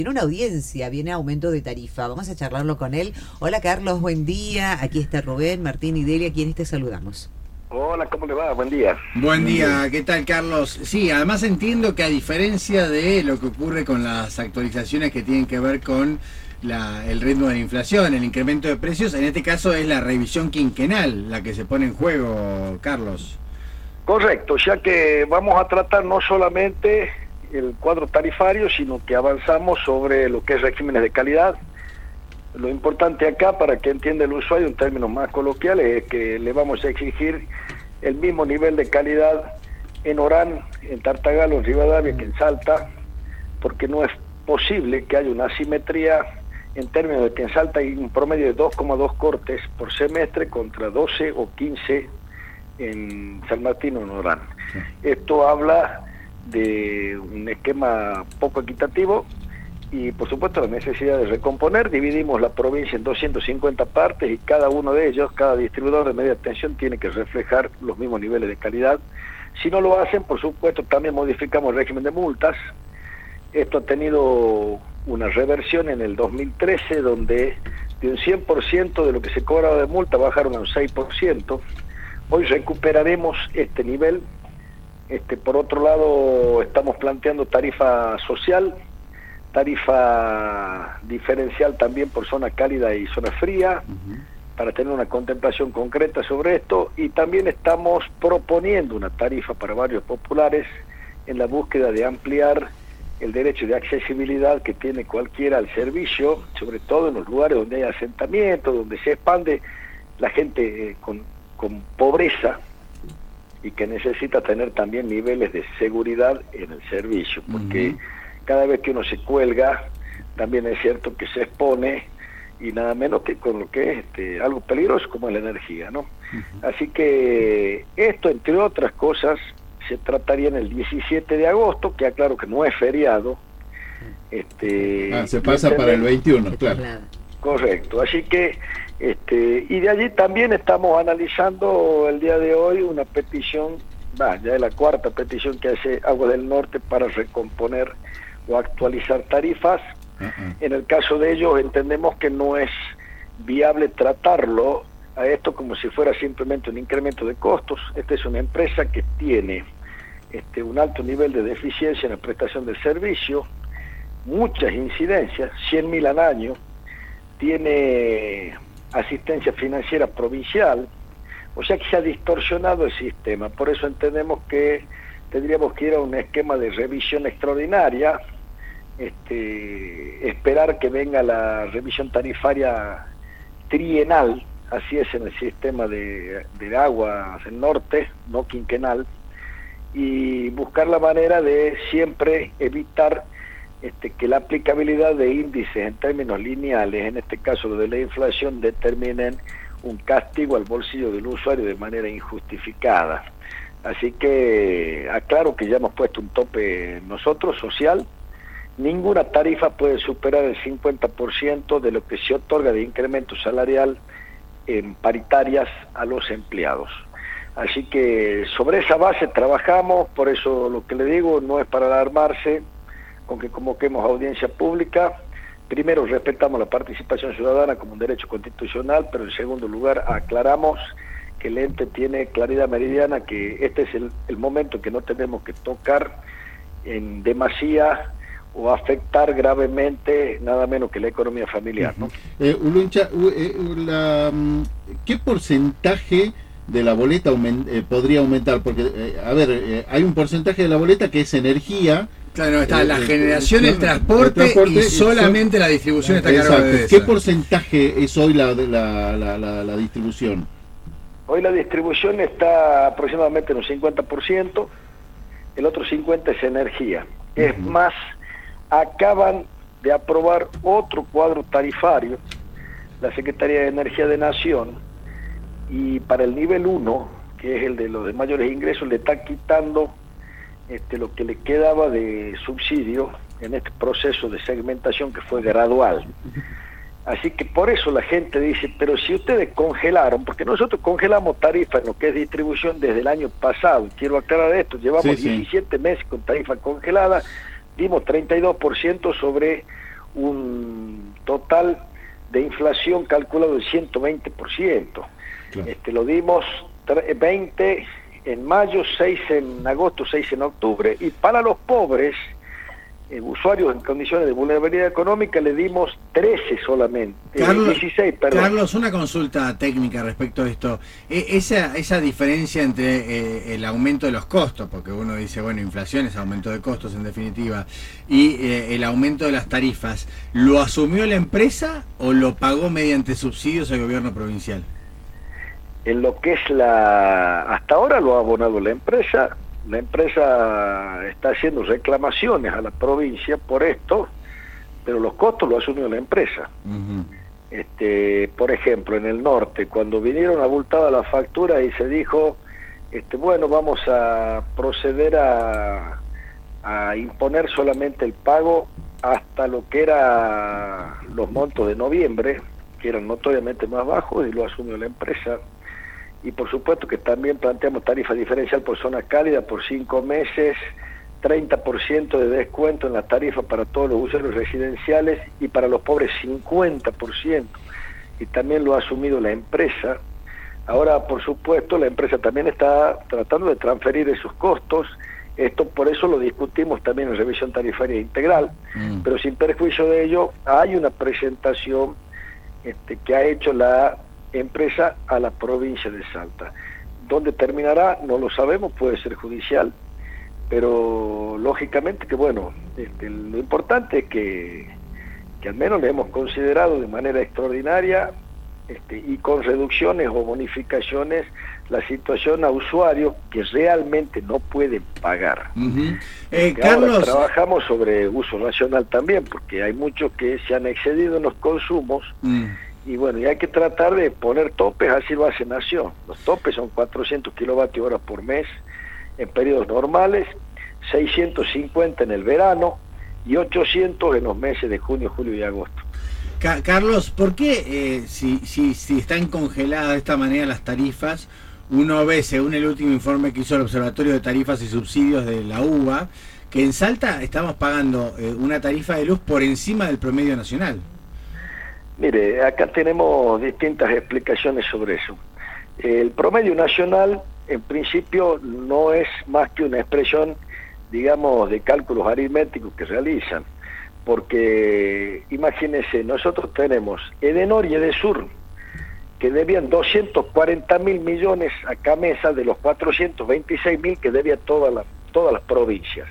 Tiene una audiencia, viene aumento de tarifa. Vamos a charlarlo con él. Hola Carlos, buen día. Aquí está Rubén, Martín y Delia, quienes te saludamos. Hola, ¿cómo le va? Buen día. Buen día, ¿qué tal, Carlos? Sí, además entiendo que a diferencia de lo que ocurre con las actualizaciones que tienen que ver con el ritmo de la inflación, el incremento de precios, en este caso es la revisión quinquenal la que se pone en juego, Carlos. Correcto, ya que vamos a tratar no solamente el cuadro tarifario, sino que avanzamos sobre lo que es regímenes de calidad. Lo importante acá, para que entienda el usuario en términos más coloquiales, es que le vamos a exigir el mismo nivel de calidad en Orán, en Tartagal, en Rivadavia, que en Salta, porque no es posible que haya una asimetría en términos de que en Salta hay un promedio de 2,2 cortes por semestre contra 12 o 15 en San Martín o en Orán. Esto habla de un esquema poco equitativo y por supuesto la necesidad de recomponer. Dividimos la provincia en 250 partes y cada uno de ellos, cada distribuidor de media tensión tiene que reflejar los mismos niveles de calidad. Si no lo hacen, por supuesto también modificamos el régimen de multas. Esto ha tenido una reversión en el 2013 donde de un 100% de lo que se cobraba de multa bajaron a un 6%. Hoy recuperaremos este nivel. Por otro lado, estamos planteando tarifa social, tarifa diferencial también por zona cálida y zona fría, para tener una contemplación concreta sobre esto, y también estamos proponiendo una tarifa para barrios populares en la búsqueda de ampliar el derecho de accesibilidad que tiene cualquiera al servicio, sobre todo en los lugares donde hay asentamiento, donde se expande la gente con pobreza y que necesita tener también niveles de seguridad en el servicio, porque cada vez que uno se cuelga, también es cierto que se expone, y nada menos que con lo que es algo peligroso como es la energía, ¿no? Así que esto, entre otras cosas, se trataría en el 17 de agosto, que aclaro que no es feriado. Se pasa para el 21, claro. Correcto, así que y de allí también estamos analizando el día de hoy una petición, ya es la cuarta petición que hace Aguas del Norte para recomponer o actualizar tarifas. En el caso de ellos entendemos que no es viable tratarlo a esto como si fuera simplemente un incremento de costos. Esta es una empresa que tiene un alto nivel de deficiencia en la prestación del servicio, muchas incidencias, 100.000 al año, tiene asistencia financiera provincial, o sea que se ha distorsionado el sistema. Por eso entendemos que tendríamos que ir a un esquema de revisión extraordinaria, esperar que venga la revisión tarifaria trienal, así es en el sistema de aguas del norte, no quinquenal, y buscar la manera de siempre evitar que la aplicabilidad de índices en términos lineales, en este caso lo de la inflación, determinen un castigo al bolsillo del usuario de manera injustificada. Así que aclaro que ya hemos puesto un tope nosotros, social. Ninguna tarifa puede superar el 50% de lo que se otorga de incremento salarial en paritarias a los empleados. Así que sobre esa base trabajamos, por eso lo que le digo no es para alarmarse con que convoquemos audiencia pública. Primero, respetamos la participación ciudadana como un derecho constitucional, pero en segundo lugar aclaramos que el ente tiene claridad meridiana que este es el momento que no tenemos que tocar en demasía o afectar gravemente nada menos que la economía familiar, ¿no? Uluncha, ¿qué porcentaje de la boleta podría aumentar? Porque, hay un porcentaje de la boleta que es energía. Claro, está la generación, el transporte y solamente la distribución está a cargo de eso. ¿Qué porcentaje es hoy la distribución? Hoy la distribución está aproximadamente en un 50%, el otro 50% es energía. Es más, acaban de aprobar otro cuadro tarifario, la Secretaría de Energía de Nación, y para el nivel 1, que es el de los de mayores ingresos, le está quitando lo que le quedaba de subsidio en este proceso de segmentación que fue gradual. Así que por eso la gente dice, pero si ustedes congelaron, porque nosotros congelamos tarifas en lo que es distribución desde el año pasado, quiero aclarar esto, llevamos 17 meses con tarifa congelada, dimos 32% sobre un total de inflación calculado del 120%. Claro. Lo dimos 20 en mayo, 6 en agosto, 6 en octubre, y para los pobres, usuarios en condiciones de vulnerabilidad económica, le dimos 13 solamente, Carlos, 16, perdón. Carlos, una consulta técnica respecto a esto. Esa diferencia entre el aumento de los costos, porque uno dice, bueno, inflación es aumento de costos en definitiva, y el aumento de las tarifas, ¿lo asumió la empresa o lo pagó mediante subsidios el gobierno provincial? En lo que es hasta ahora lo ha abonado la empresa está haciendo reclamaciones a la provincia por esto, pero los costos lo asumió la empresa. Uh-huh. Por ejemplo, en el norte, cuando vinieron abultadas las facturas y se dijo, bueno, vamos a proceder a imponer solamente el pago hasta lo que era los montos de noviembre, que eran notoriamente más bajos, y lo asumió la empresa. Y por supuesto que también planteamos tarifa diferencial por zona cálida por 5 meses, 30% de descuento en la tarifa para todos los usuarios residenciales, y para los pobres 50%, y también lo ha asumido la empresa. Ahora, por supuesto, la empresa también está tratando de transferir esos costos. Esto por eso lo discutimos también en revisión tarifaria integral, pero sin perjuicio de ello, hay una presentación que ha hecho la empresa a la provincia de Salta. ¿Dónde terminará? No lo sabemos, puede ser judicial, pero lógicamente que bueno, lo importante es que al menos le hemos considerado de manera extraordinaria y con reducciones o bonificaciones la situación a usuarios que realmente no pueden pagar. Uh-huh. Carlos, ahora trabajamos sobre uso racional también, porque hay muchos que se han excedido en los consumos. Y bueno, y hay que tratar de poner topes, así lo hace Nación. Los topes son 400 kilovatios hora por mes en periodos normales, 650 en el verano y 800 en los meses de junio, julio y agosto. Carlos, ¿por qué si están congeladas de esta manera las tarifas, uno ve, según el último informe que hizo el Observatorio de Tarifas y Subsidios de la UBA, que en Salta estamos pagando una tarifa de luz por encima del promedio nacional? Mire, acá tenemos distintas explicaciones sobre eso. El promedio nacional, en principio, no es más que una expresión, digamos, de cálculos aritméticos que realizan. Porque, imagínense, nosotros tenemos Edenor y Edesur, que debían 240.000 millones a Camesa de los 426.000 que debía todas las provincias.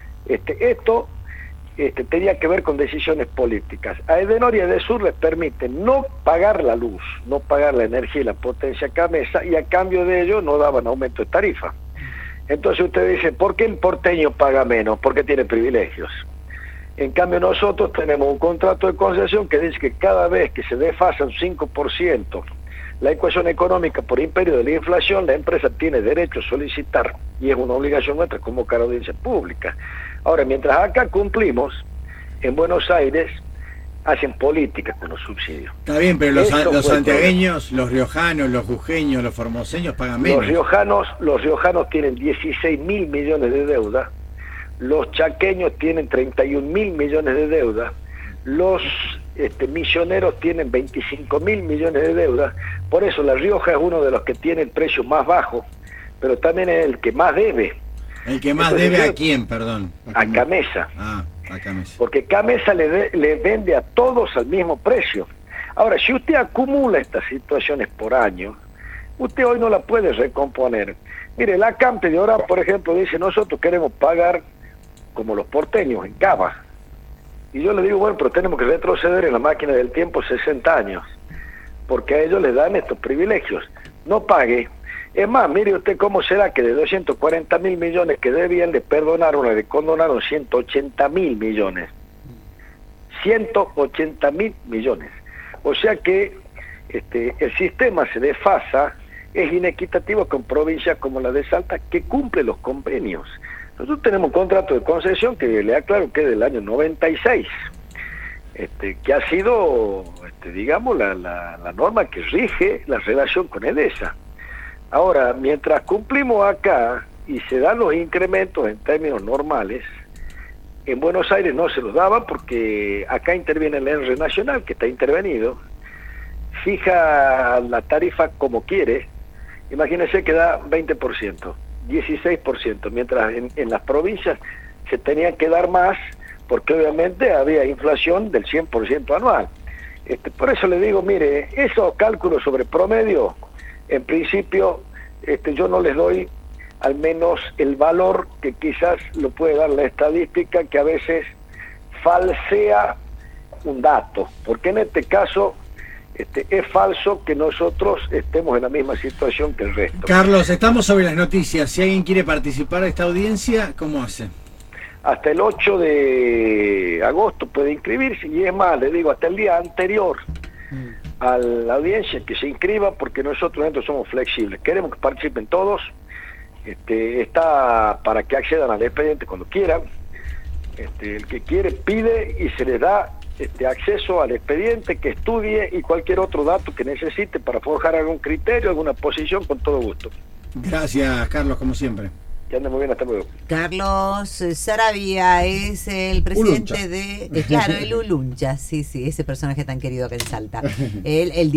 Esto tenía que ver con decisiones políticas. A Edenor y a Edesur les permiten no pagar la luz, no pagar la energía y la potencia Camesa, y a cambio de ello no daban aumento de tarifa. Entonces usted dice, ¿por qué el porteño paga menos? Porque tiene privilegios. En cambio nosotros tenemos un contrato de concesión que dice que cada vez que se desfasa un 5% la ecuación económica por imperio de la inflación, la empresa tiene derecho a solicitar, y es una obligación nuestra convocar audiencia pública. Ahora, mientras acá cumplimos, en Buenos Aires hacen política con los subsidios. Está bien, pero los santiagueños, los riojanos, los jujeños, los formoseños pagan menos. Los riojanos tienen 16.000 millones de deuda, los chaqueños tienen 31.000 millones de deuda, los misioneros tienen 25.000 millones de deuda. Por eso La Rioja es uno de los que tiene el precio más bajo, pero también es el que más debe. ¿El que más debe a quién, perdón? A Camesa. Ah, a Camesa. Porque Camesa le vende a todos al mismo precio. Ahora, si usted acumula estas situaciones por año, usted hoy no la puede recomponer. Mire, la Campe de Orán, por ejemplo, dice, nosotros queremos pagar como los porteños, en Cava. Y yo le digo, bueno, pero tenemos que retroceder en la máquina del tiempo 60 años, porque a ellos les dan estos privilegios. No pague. Es más, mire usted cómo será que de 240.000 millones que debían, le condonaron 180.000 millones. 180.000 millones. O sea que el sistema se desfasa, es inequitativo con provincias como la de Salta, que cumple los convenios. Nosotros tenemos un contrato de concesión que le aclaro que es del año 96, que ha sido, digamos, la norma que rige la relación con Edesa. Ahora, mientras cumplimos acá y se dan los incrementos en términos normales, En Buenos Aires no se los daba porque acá interviene el ENRE Nacional, que está intervenido, fija la tarifa como quiere. Imagínense que da 20%, 16%, mientras en las provincias se tenían que dar más, porque obviamente había inflación del 100% anual. Por eso le digo, mire, esos cálculos sobre promedio, en principio, yo no les doy al menos el valor que quizás lo puede dar la estadística, que a veces falsea un dato, porque en este caso es falso que nosotros estemos en la misma situación que el resto. Carlos, estamos sobre las noticias. Si alguien quiere participar de esta audiencia, ¿cómo hace? Hasta el 8 de agosto puede inscribirse, y es más, le digo, hasta el día anterior a la audiencia que se inscriba, porque nosotros somos flexibles, queremos que participen todos. Está para que accedan al expediente cuando quieran. El que quiere pide y se le da acceso al expediente, que estudie y cualquier otro dato que necesite para forjar algún criterio, alguna posición, con todo gusto. Gracias, Carlos, como siempre. Que ande muy bien, hasta luego. Carlos Saravia es el presidente Uluncha. claro, el Uluncha, sí, ese personaje tan querido que en Salta. El